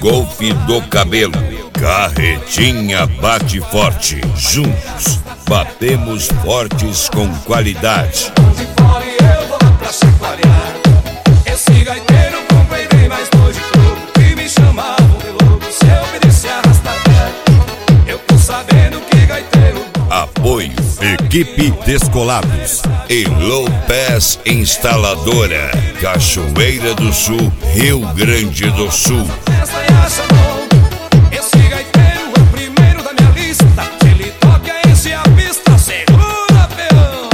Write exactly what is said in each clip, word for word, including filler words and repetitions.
Golfe do Cabelo, Carretinha bate forte. Juntos, batemos fortes com qualidade. De fora e eu vou lá pra chacoalhar. Esse gaiteiro comprei bem mais dois de troco, que me chamavam de louco se eu pedisse arrasta-pé. Eu tô sabendo que gaiteiro. Apoio Equipe Descolados e Low Pass Instaladora, Cachoeira do Sul, Rio Grande do Sul. Essa e acha bom. Esse gaiteiro é o primeiro da minha lista. Se ele toca, enche a pista, segura, peão.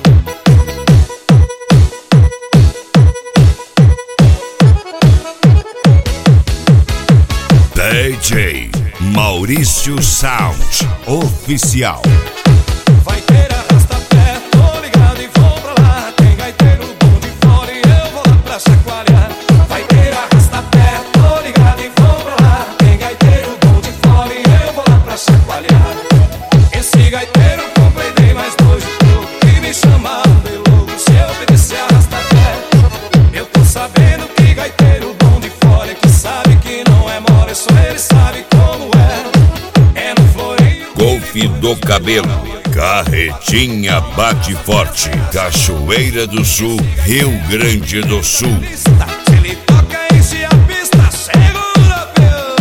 D J Maurício Sound Oficial. Vai ter arrasta-pé, tô ligado e vou pra lá. Tem gaiteiro bom de fora e eu vou lá pra chacoalhar. Vai ter arrasta-pé, tô ligado e vou pra lá. Tem gaiteiro bom de fora e eu vou lá pra chacoalhar. Esse gaiteiro comprei bem mais dois de troco, que me chamaram de louco se eu pedisse arrasta-pé. Eu tô sabendo que gaiteiro bom de fora é que sabe que não é mole, só ele sabe como é. É no floreio. Golfe do Cabelo, Carretinha bate forte. Cachoeira do Sul, Rio Grande do Sul. Se ele toca, enche a pista, segura, peão.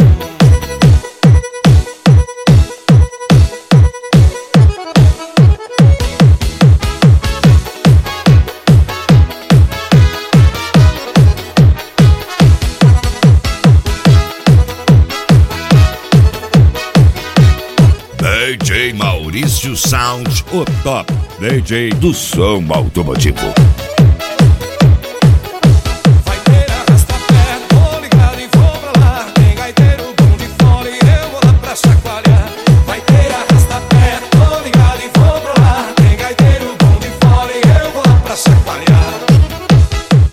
D J Maurício Sound, o top D J do som automotivo.